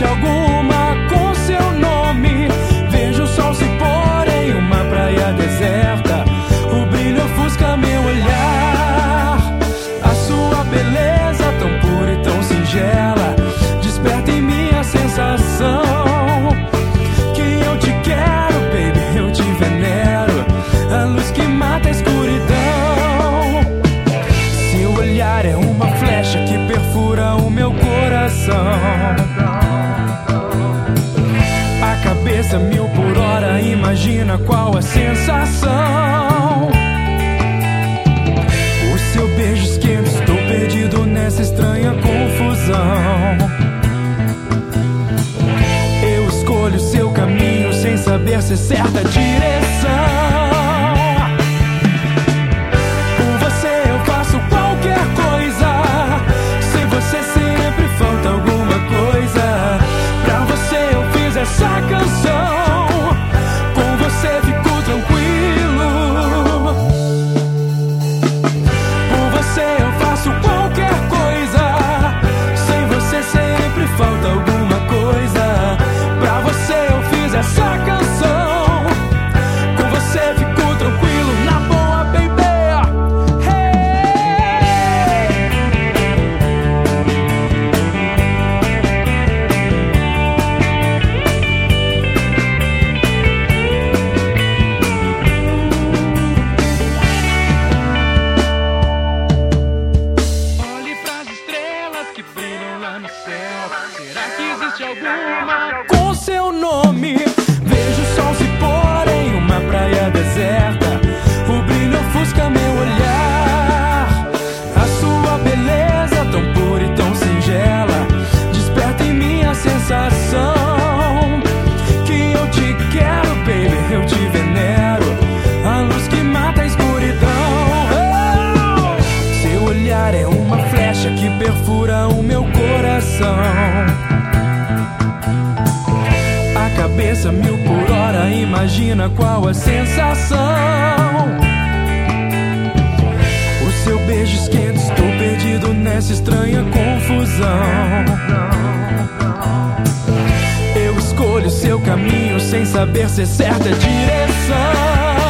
existe alguma com seu nome. Vejo o sol se pôr em uma praia deserta. O brilho ofusca meu olhar. A sua beleza tão pura e tão singela desperta em mim a sensação que eu te quero, baby, eu te venero. A luz que mata a escuridão. Seu olhar é uma flecha que perfura o meu coração. A cabeça 1000 por hora, imagina qual a sensação. O seu beijo esquenta, estou perdido nessa estranha confusão. Eu escolho seu caminho sem saber se é certa a direção. Por você eu faço qualquer coisa. Sem você sempre falta alguma coisa. Pra você eu fiz essa canção. Com você fico tranquilo. Por você eu faço qualquer coisa. Sem você sempre falta alguma coisa. Pra você eu fiz essa canção. Com você fico tranquilo, na boa, baby. Olhe pras estrelas que brilham lá no céu. Será que existe alguma com seu nome? Vejo o sol se pôr em uma praia deserta. O brilho ofusca meu olhar. A sua beleza tão pura e tão singela desperta em mim a sensação que eu te quero, baby, eu te venero. A luz que mata a escuridão. Seu olhar é uma flecha que perfura o meu coração. A cabeça 1000 por hora, imagina qual a sensação. O seu beijo esquenta, estou perdido nessa estranha confusão. Eu escolho seu caminho sem saber se é certa a direção.